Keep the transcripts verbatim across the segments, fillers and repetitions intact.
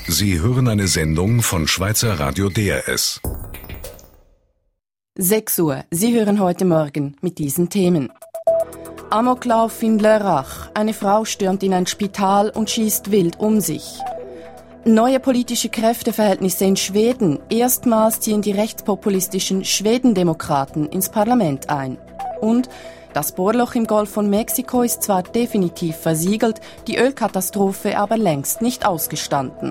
Sie hören eine Sendung von Schweizer Radio D R S. sechs Uhr. Sie hören heute Morgen mit diesen Themen. Amoklauf in Lörrach. Eine Frau stürmt in ein Spital und schießt wild um sich. Neue politische Kräfteverhältnisse in Schweden. Erstmals ziehen die rechtspopulistischen Schwedendemokraten ins Parlament ein. Und das Bohrloch im Golf von Mexiko ist zwar definitiv versiegelt, die Ölkatastrophe aber längst nicht ausgestanden.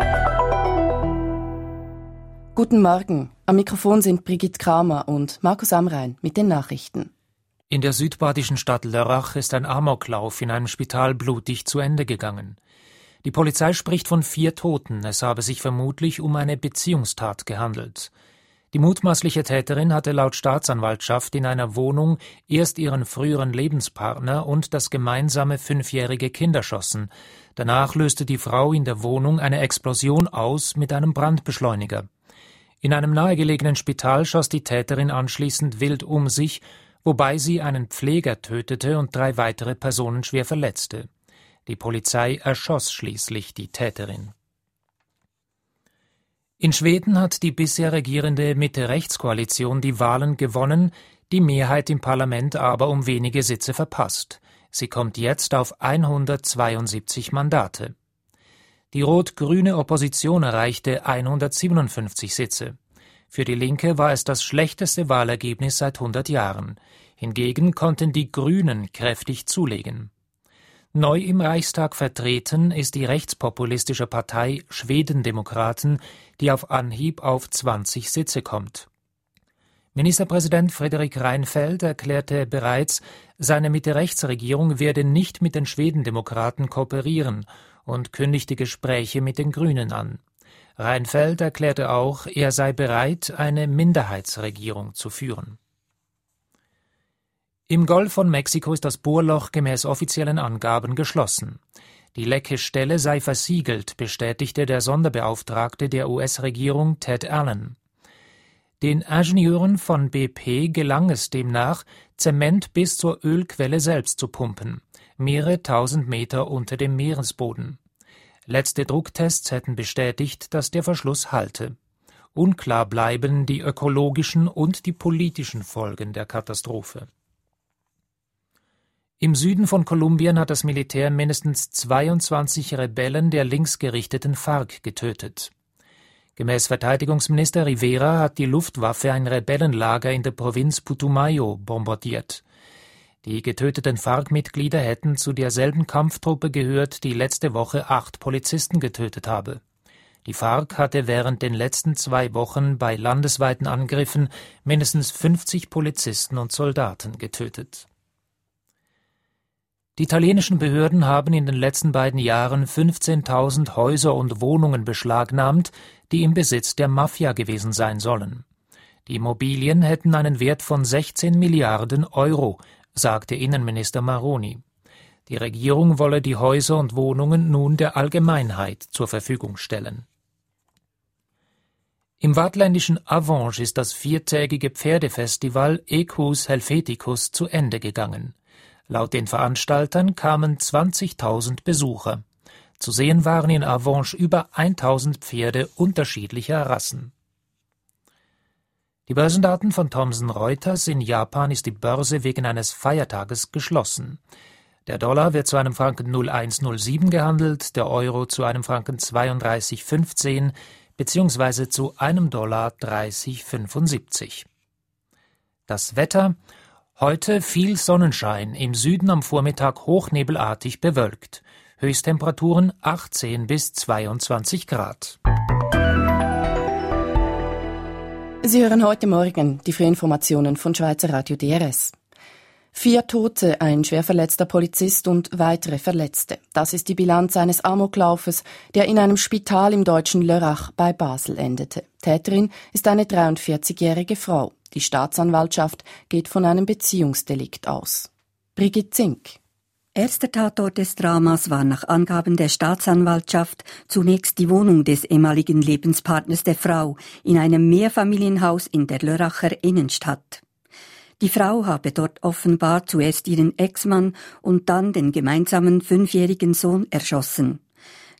Guten Morgen. Am Mikrofon sind Brigitte Kramer und Markus Amrein mit den Nachrichten. In der südbadischen Stadt Lörrach ist ein Amoklauf in einem Spital blutig zu Ende gegangen. Die Polizei spricht von vier Toten, es habe sich vermutlich um eine Beziehungstat gehandelt. Die mutmaßliche Täterin hatte laut Staatsanwaltschaft in einer Wohnung erst ihren früheren Lebenspartner und das gemeinsame fünfjährige Kind erschossen. Danach löste die Frau in der Wohnung eine Explosion aus mit einem Brandbeschleuniger. In einem nahegelegenen Spital schoss die Täterin anschließend wild um sich, wobei sie einen Pfleger tötete und drei weitere Personen schwer verletzte. Die Polizei erschoss schließlich die Täterin. In Schweden hat die bisher regierende Mitte-Rechts-Koalition die Wahlen gewonnen, die Mehrheit im Parlament aber um wenige Sitze verpasst. Sie kommt jetzt auf hundertzweiundsiebzig Mandate. Die rot-grüne Opposition erreichte hundertsiebenundfünfzig Sitze. Für die Linke war es das schlechteste Wahlergebnis seit hundert Jahren. Hingegen konnten die Grünen kräftig zulegen. Neu im Reichstag vertreten ist die rechtspopulistische Partei Schwedendemokraten, die auf Anhieb auf zwanzig Sitze kommt. Ministerpräsident Fredrik Reinfeldt erklärte bereits, seine Mitte-Rechts-Regierung werde nicht mit den Schwedendemokraten kooperieren und kündigte Gespräche mit den Grünen an. Reinfeldt erklärte auch, er sei bereit, eine Minderheitsregierung zu führen. Im Golf von Mexiko ist das Bohrloch gemäß offiziellen Angaben geschlossen. Die Leckestelle sei versiegelt, bestätigte der Sonderbeauftragte der U S-Regierung Ted Allen. Den Ingenieuren von B P gelang es demnach, Zement bis zur Ölquelle selbst zu pumpen, mehrere tausend Meter unter dem Meeresboden. Letzte Drucktests hätten bestätigt, dass der Verschluss halte. Unklar bleiben die ökologischen und die politischen Folgen der Katastrophe. Im Süden von Kolumbien hat das Militär mindestens zweiundzwanzig Rebellen der linksgerichteten FARC getötet. Gemäß Verteidigungsminister Rivera hat die Luftwaffe ein Rebellenlager in der Provinz Putumayo bombardiert. Die getöteten FARC-Mitglieder hätten zu derselben Kampftruppe gehört, die letzte Woche acht Polizisten getötet habe. Die FARC hatte während den letzten zwei Wochen bei landesweiten Angriffen mindestens fünfzig Polizisten und Soldaten getötet. Die italienischen Behörden haben in den letzten beiden Jahren fünfzehntausend Häuser und Wohnungen beschlagnahmt, die im Besitz der Mafia gewesen sein sollen. Die Immobilien hätten einen Wert von sechzehn Milliarden Euro, sagte Innenminister Maroni. Die Regierung wolle die Häuser und Wohnungen nun der Allgemeinheit zur Verfügung stellen. Im waadtländischen Avenches ist das viertägige Pferdefestival Equus Helveticus zu Ende gegangen. Laut den Veranstaltern kamen zwanzigtausend Besucher. Zu sehen waren in Avenches über tausend Pferde unterschiedlicher Rassen. Die Börsendaten von Thomson Reuters: In Japan ist die Börse wegen eines Feiertages geschlossen. Der Dollar wird zu einem Franken null Komma eins null sieben gehandelt, der Euro zu einem Franken zweiunddreißig Komma fünfzehn bzw. zu einem Dollar dreißig Komma fünfundsiebzig. Das Wetter: Heute viel Sonnenschein, im Süden am Vormittag hochnebelartig bewölkt. Höchsttemperaturen achtzehn bis zweiundzwanzig Grad. Sie hören heute Morgen die Frühinformationen von Schweizer Radio D R S. Vier Tote, ein schwer verletzter Polizist und weitere Verletzte. Das ist die Bilanz eines Amoklaufes, der in einem Spital im deutschen Lörrach bei Basel endete. Täterin ist eine dreiundvierzigjährige Frau. Die Staatsanwaltschaft geht von einem Beziehungsdelikt aus. Brigitte Zink. Erster Tatort des Dramas war nach Angaben der Staatsanwaltschaft zunächst die Wohnung des ehemaligen Lebenspartners der Frau in einem Mehrfamilienhaus in der Lörracher Innenstadt. Die Frau habe dort offenbar zuerst ihren Ex-Mann und dann den gemeinsamen fünfjährigen Sohn erschossen.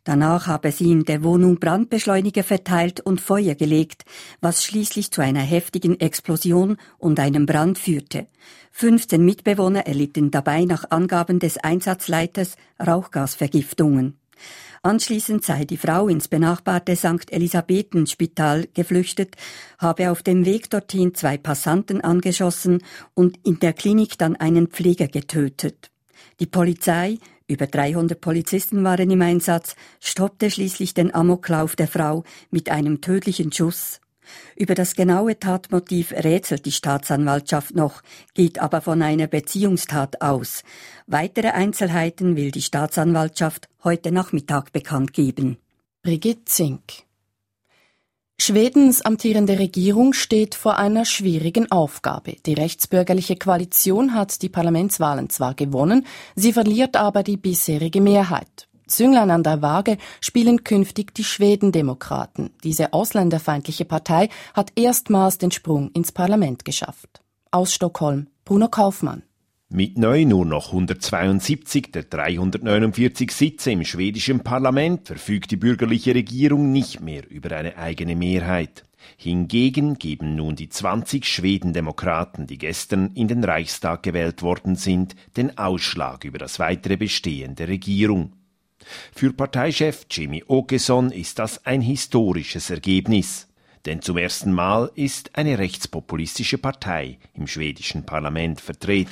Danach habe sie in der Wohnung Brandbeschleuniger verteilt und Feuer gelegt, was schließlich zu einer heftigen Explosion und einem Brand führte. fünfzehn Mitbewohner erlitten dabei nach Angaben des Einsatzleiters Rauchgasvergiftungen. Anschließend sei die Frau ins benachbarte Sankt Elisabethen-Spital geflüchtet, habe auf dem Weg dorthin zwei Passanten angeschossen und in der Klinik dann einen Pfleger getötet. Die Polizei, über dreihundert Polizisten waren im Einsatz, stoppte schließlich den Amoklauf der Frau mit einem tödlichen Schuss. Über das genaue Tatmotiv rätselt die Staatsanwaltschaft noch, geht aber von einer Beziehungstat aus. Weitere Einzelheiten will die Staatsanwaltschaft heute Nachmittag bekannt geben. Brigitte Zink. Schwedens amtierende Regierung steht vor einer schwierigen Aufgabe. Die rechtsbürgerliche Koalition hat die Parlamentswahlen zwar gewonnen, sie verliert aber die bisherige Mehrheit. Zünglein an der Waage spielen künftig die Schwedendemokraten. Diese ausländerfeindliche Partei hat erstmals den Sprung ins Parlament geschafft. Aus Stockholm, Bruno Kaufmann. Mit neu nur noch hundertzweiundsiebzig der dreihundertneunundvierzig Sitze im schwedischen Parlament verfügt die bürgerliche Regierung nicht mehr über eine eigene Mehrheit. Hingegen geben nun die zwanzig Schwedendemokraten, die gestern in den Reichstag gewählt worden sind, den Ausschlag über das weitere Bestehen der Regierung. Für Parteichef Jimmie Åkesson ist das ein historisches Ergebnis. Denn zum ersten Mal ist eine rechtspopulistische Partei im schwedischen Parlament vertreten.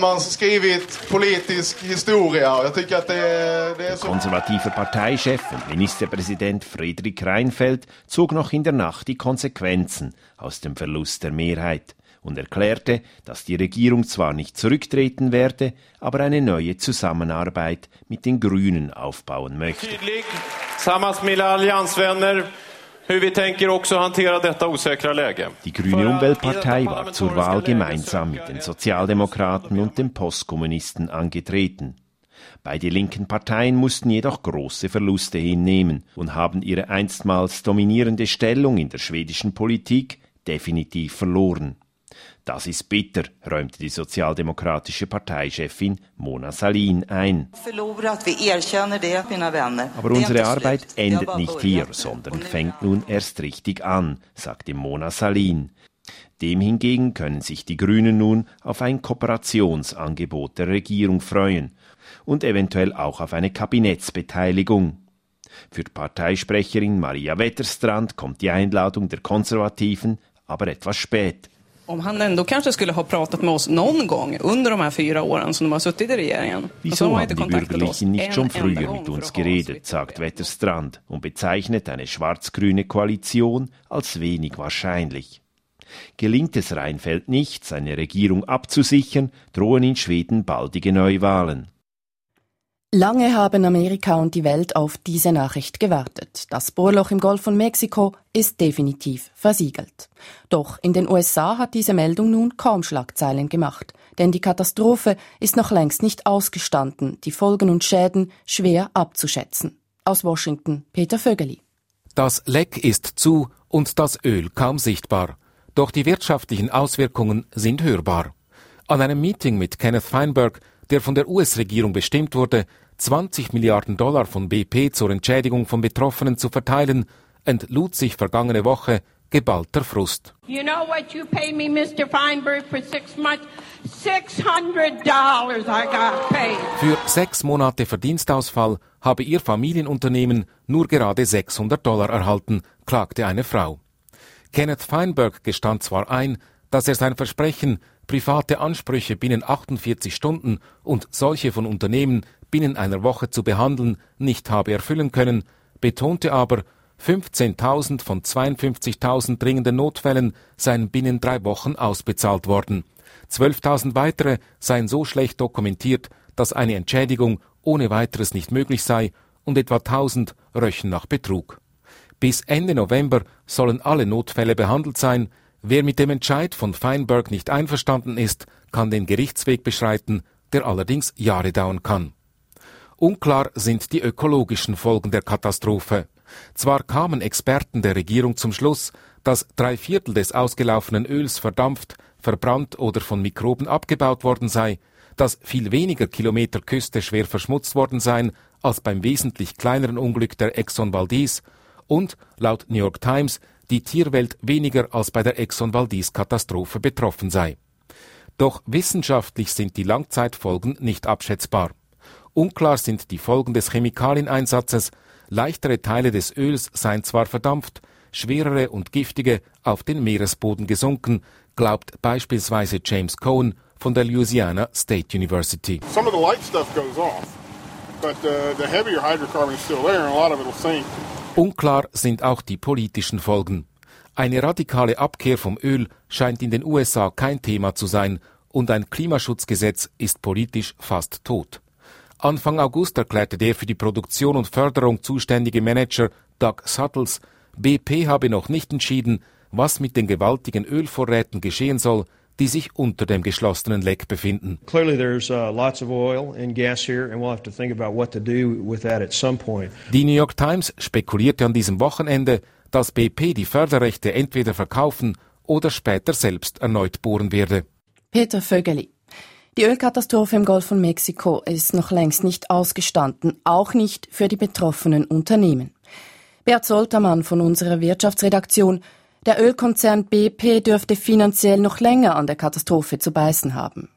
Der konservative Parteichef und Ministerpräsident Fredrik Reinfeldt zog noch in der Nacht die Konsequenzen aus dem Verlust der Mehrheit und erklärte, dass die Regierung zwar nicht zurücktreten werde, aber eine neue Zusammenarbeit mit den Grünen aufbauen möchte. Die Grüne Umweltpartei war zur Wahl gemeinsam mit den Sozialdemokraten und den Postkommunisten angetreten. Beide linken Parteien mussten jedoch große Verluste hinnehmen und haben ihre einstmals dominierende Stellung in der schwedischen Politik definitiv verloren. Das ist bitter, räumte die sozialdemokratische Parteichefin Mona Sahlin ein. Aber unsere Arbeit endet nicht hier, sondern fängt nun erst richtig an, sagte Mona Sahlin. Dem hingegen können sich die Grünen nun auf ein Kooperationsangebot der Regierung freuen und eventuell auch auf eine Kabinettsbeteiligung. Für Parteisprecherin Maria Wetterstrand kommt die Einladung der Konservativen aber etwas spät. Om han ändå kanske skulle ha pratat med oss någon gång under de här fyra åren som de har suttit i regeringen. Wieso haben die Bürgerlichen nicht schon früher mit uns geredet, sagt Wetterstrand und bezeichnet eine schwarz-grüne Koalition als wenig wahrscheinlich. Gelingt es Reinfeldt nicht, seine Regierung abzusichern, drohen in Schweden baldige Neuwahlen. Lange haben Amerika und die Welt auf diese Nachricht gewartet. Das Bohrloch im Golf von Mexiko ist definitiv versiegelt. Doch in den U S A hat diese Meldung nun kaum Schlagzeilen gemacht, denn die Katastrophe ist noch längst nicht ausgestanden, die Folgen und Schäden schwer abzuschätzen. Aus Washington, Peter Vögeli. Das Leck ist zu und das Öl kaum sichtbar. Doch die wirtschaftlichen Auswirkungen sind hörbar. An einem Meeting mit Kenneth Feinberg, der von der U S-Regierung bestimmt wurde, zwanzig Milliarden Dollar von B P zur Entschädigung von Betroffenen zu verteilen, entlud sich vergangene Woche geballter Frust. You know what you pay me, Mister Feinberg, for six months? six hundred dollars I got paid. Für sechs Monate Verdienstausfall habe ihr Familienunternehmen nur gerade sechshundert Dollar erhalten, klagte eine Frau. Kenneth Feinberg gestand zwar ein, dass er sein Versprechen, private Ansprüche binnen achtundvierzig Stunden und solche von Unternehmen binnen einer Woche zu behandeln, nicht habe erfüllen können, betonte aber, fünfzehntausend von zweiundfünfzigtausend dringenden Notfällen seien binnen drei Wochen ausbezahlt worden. zwölftausend weitere seien so schlecht dokumentiert, dass eine Entschädigung ohne weiteres nicht möglich sei und etwa tausend röchen nach Betrug. Bis Ende November sollen alle Notfälle behandelt sein. Wer mit dem Entscheid von Feinberg nicht einverstanden ist, kann den Gerichtsweg beschreiten, der allerdings Jahre dauern kann. Unklar sind die ökologischen Folgen der Katastrophe. Zwar kamen Experten der Regierung zum Schluss, dass drei Viertel des ausgelaufenen Öls verdampft, verbrannt oder von Mikroben abgebaut worden sei, dass viel weniger Kilometer Küste schwer verschmutzt worden seien, als beim wesentlich kleineren Unglück der Exxon Valdez und, laut New York Times, die Tierwelt weniger als bei der Exxon Valdez-Katastrophe betroffen sei. Doch wissenschaftlich sind die Langzeitfolgen nicht abschätzbar. Unklar sind die Folgen des Chemikalieneinsatzes, leichtere Teile des Öls seien zwar verdampft, schwerere und giftige auf den Meeresboden gesunken, glaubt beispielsweise James Cohen von der Louisiana State University. Some of the light stuff goes off, but uh, the heavier hydrocarbon is still there and a lot of it will sink. Unklar sind auch die politischen Folgen. Eine radikale Abkehr vom Öl scheint in den U S A kein Thema zu sein und ein Klimaschutzgesetz ist politisch fast tot. Anfang August erklärte der für die Produktion und Förderung zuständige Manager Doug Suttles, B P habe noch nicht entschieden, was mit den gewaltigen Ölvorräten geschehen soll, die sich unter dem geschlossenen Leck befinden. Clearly there's uh, lots of oil and gas here and we'll have to think about what to do with that at some point. Die New York Times spekulierte an diesem Wochenende, dass B P die Förderrechte entweder verkaufen oder später selbst erneut bohren werde. Peter Vögeli. Die Ölkatastrophe im Golf von Mexiko ist noch längst nicht ausgestanden, auch nicht für die betroffenen Unternehmen. Bert Soltermann von unserer Wirtschaftsredaktion. Der Ölkonzern B P dürfte finanziell noch länger an der Katastrophe zu beißen haben.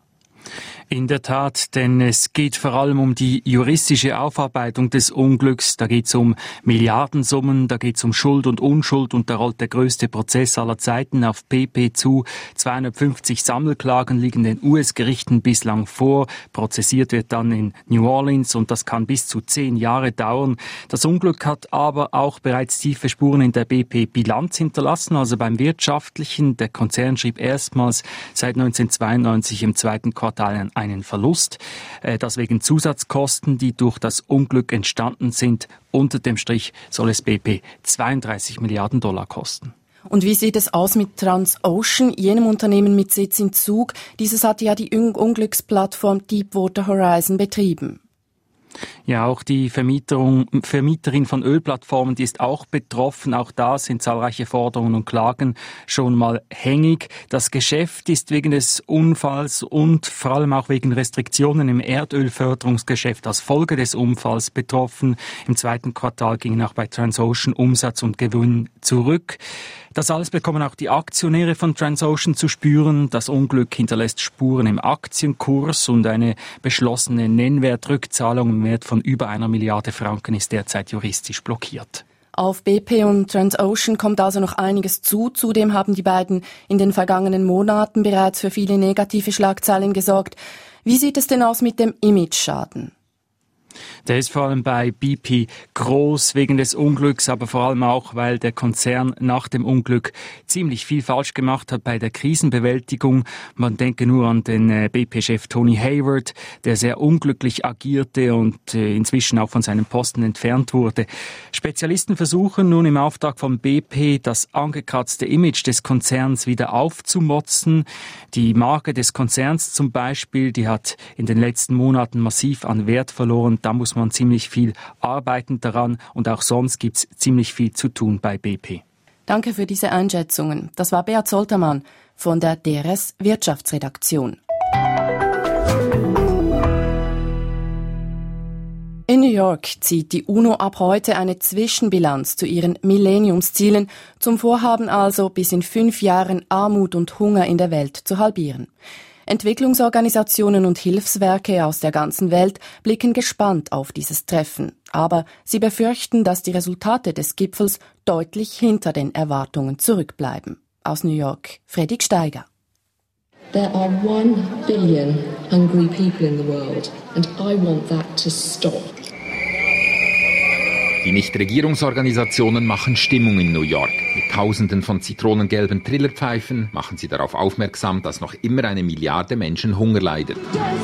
In der Tat, denn es geht vor allem um die juristische Aufarbeitung des Unglücks. Da geht es um Milliardensummen, da geht es um Schuld und Unschuld und da rollt der größte Prozess aller Zeiten auf B P zu. zweihundertfünfzig Sammelklagen liegen den U S-Gerichten bislang vor. Prozessiert wird dann in New Orleans und das kann bis zu zehn Jahre dauern. Das Unglück hat aber auch bereits tiefe Spuren in der B P-Bilanz hinterlassen, also beim Wirtschaftlichen. Der Konzern schrieb erstmals seit neunzehnhundertzweiundneunzig im zweiten Quartal einen Verlust, das wegen Zusatzkosten, die durch das Unglück entstanden sind. Unter dem Strich soll es B P zweiunddreißig Milliarden Dollar kosten. Und wie sieht es aus mit Transocean, jenem Unternehmen mit Sitz in Zug? Dieses hatte ja die Unglücksplattform Deepwater Horizon betrieben. Ja, auch die Vermieterung, Vermieterin von Ölplattformen, die ist auch betroffen. Auch da sind zahlreiche Forderungen und Klagen schon mal hängig. Das Geschäft ist wegen des Unfalls und vor allem auch wegen Restriktionen im Erdölförderungsgeschäft als Folge des Unfalls betroffen. Im zweiten Quartal gingen auch bei Transocean Umsatz und Gewinn zurück. Das alles bekommen auch die Aktionäre von Transocean zu spüren. Das Unglück hinterlässt Spuren im Aktienkurs und eine beschlossene Nennwertrückzahlung im Wert von über einer Milliarde Franken ist derzeit juristisch blockiert. Auf B P und Transocean kommt also noch einiges zu. Zudem haben die beiden in den vergangenen Monaten bereits für viele negative Schlagzeilen gesorgt. Wie sieht es denn aus mit dem Imageschaden? Der ist vor allem bei B P groß wegen des Unglücks, aber vor allem auch, weil der Konzern nach dem Unglück ziemlich viel falsch gemacht hat bei der Krisenbewältigung. Man denke nur an den B P-Chef Tony Hayward, der sehr unglücklich agierte und inzwischen auch von seinem Posten entfernt wurde. Spezialisten versuchen nun im Auftrag von B P, das angekratzte Image des Konzerns wieder aufzumotzen. Die Marke des Konzerns zum Beispiel, die hat in den letzten Monaten massiv an Wert verloren. Da muss man ziemlich viel arbeiten daran und auch sonst gibt's ziemlich viel zu tun bei B P. Danke für diese Einschätzungen. Das war Bert Soltermann von der D R S Wirtschaftsredaktion. In New York zieht die UNO ab heute eine Zwischenbilanz zu ihren Millenniumszielen, zum Vorhaben also, bis in fünf Jahren Armut und Hunger in der Welt zu halbieren. Entwicklungsorganisationen und Hilfswerke aus der ganzen Welt blicken gespannt auf dieses Treffen. Aber sie befürchten, dass die Resultate des Gipfels deutlich hinter den Erwartungen zurückbleiben. Aus New York, Fredrik Steiger. There are one billion hungry people in the world, and I want that to stop. Die Nichtregierungsorganisationen machen Stimmung in New York. Mit Tausenden von zitronengelben Trillerpfeifen machen sie darauf aufmerksam, dass noch immer eine Milliarde Menschen Hunger leidet.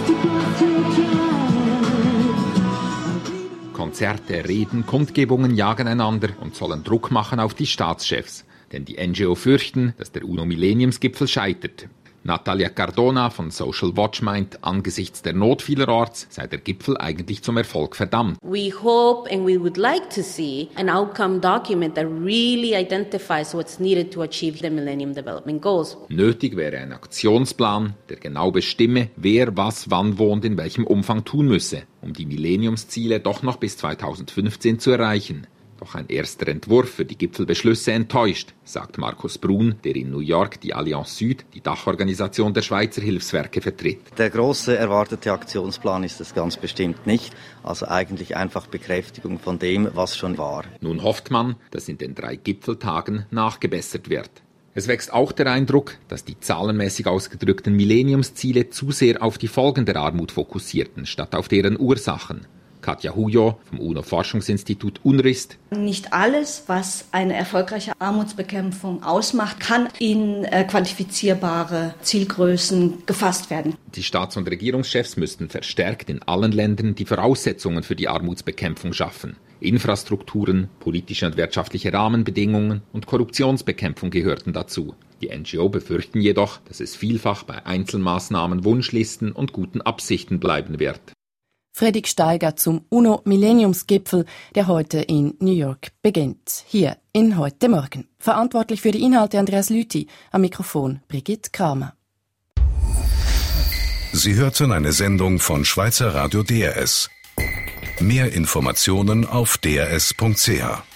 Konzerte, Reden, Kundgebungen jagen einander und sollen Druck machen auf die Staatschefs. Denn die N G O fürchten, dass der UNO-Millenniumsgipfel scheitert. Natalia Cardona von Social Watch meint, angesichts der Not vielerorts sei der Gipfel eigentlich zum Erfolg verdammt. We hope and we would like to see an outcome document that really identifies what's needed to achieve the Millennium Development Goals. Nötig wäre ein Aktionsplan, der genau bestimme, wer was wann wo und in welchem Umfang tun müsse, um die Millenniumsziele doch noch bis zweitausendfünfzehn zu erreichen. Doch ein erster Entwurf für die Gipfelbeschlüsse enttäuscht, sagt Markus Brun, der in New York die Allianz Süd, die Dachorganisation der Schweizer Hilfswerke, vertritt. Der große erwartete Aktionsplan ist es ganz bestimmt nicht. Also eigentlich einfach Bekräftigung von dem, was schon war. Nun hofft man, dass in den drei Gipfeltagen nachgebessert wird. Es wächst auch der Eindruck, dass die zahlenmäßig ausgedrückten Millenniumsziele zu sehr auf die Folgen der Armut fokussierten, statt auf deren Ursachen. Katja Hujo vom UNO-Forschungsinstitut UNRIST. Nicht alles, was eine erfolgreiche Armutsbekämpfung ausmacht, kann in äh, quantifizierbare Zielgrößen gefasst werden. Die Staats- und Regierungschefs müssten verstärkt in allen Ländern die Voraussetzungen für die Armutsbekämpfung schaffen. Infrastrukturen, politische und wirtschaftliche Rahmenbedingungen und Korruptionsbekämpfung gehörten dazu. Die N G O befürchten jedoch, dass es vielfach bei Einzelmaßnahmen, Wunschlisten und guten Absichten bleiben wird. Fredrik Steiger zum UNO-Millenniumsgipfel, der heute in New York beginnt. Hier in Heute Morgen. Verantwortlich für die Inhalte Andreas Lüthi, am Mikrofon Brigitte Kramer. Sie hörten eine Sendung von Schweizer Radio D R S. Mehr Informationen auf d r s punkt c h.